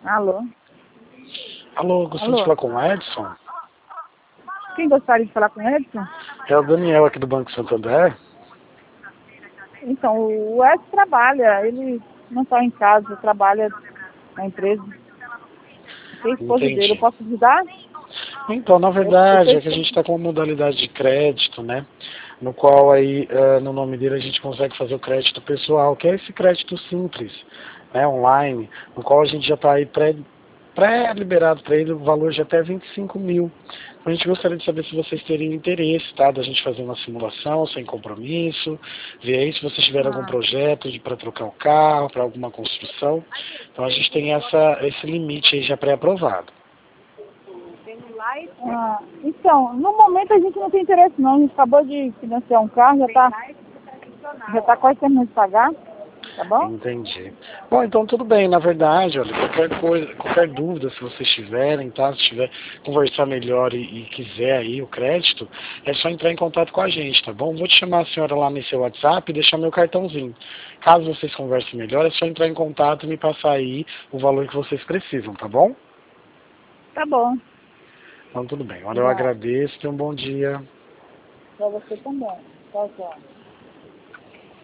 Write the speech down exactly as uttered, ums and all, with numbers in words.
Alô? Alô, gostaria de Alô? falar com o Edson? Quem gostaria de falar com o Edson? É o Daniel aqui do Banco Santander. Então, o Edson trabalha, ele não está em casa, trabalha na empresa. Tem esposa dele, eu Entendi. posso ajudar? Então, na Eu, eu verdade, tô é que a gente esp- está com uma modalidade de crédito, né? No qual aí, eh, no nome dele, a gente consegue fazer o crédito pessoal, que é esse crédito simples, né? Online, no qual a gente já está aí pré, pré-liberado para ele o valor de até vinte e cinco mil. Então, a gente gostaria de saber se vocês teriam interesse, tá? Da gente fazer uma simulação sem compromisso, ver aí se vocês tiverem algum ah, projeto para trocar o carro, para alguma construção. Então, a gente tem essa, esse limite aí já pré-aprovado. ah, então, no momento a gente não tem interesse não, a gente acabou de financiar um carro, já está já tá quase terminando de pagar, tá bom? Entendi. Bom, então tudo bem, na verdade, olha, qualquer coisa, qualquer dúvida, se vocês tiverem, tá? Se tiver conversar melhor e, e quiser aí o crédito, é só entrar em contato com a gente, tá bom? Vou te chamar a senhora lá no seu WhatsApp e deixar meu cartãozinho. Caso vocês conversem melhor, é só entrar em contato e me passar aí o valor que vocês precisam, tá bom? Tá bom, Então tudo bem. Olha, eu obrigada. agradeço, tenha um bom dia. Pra você também. Tchau, tchau.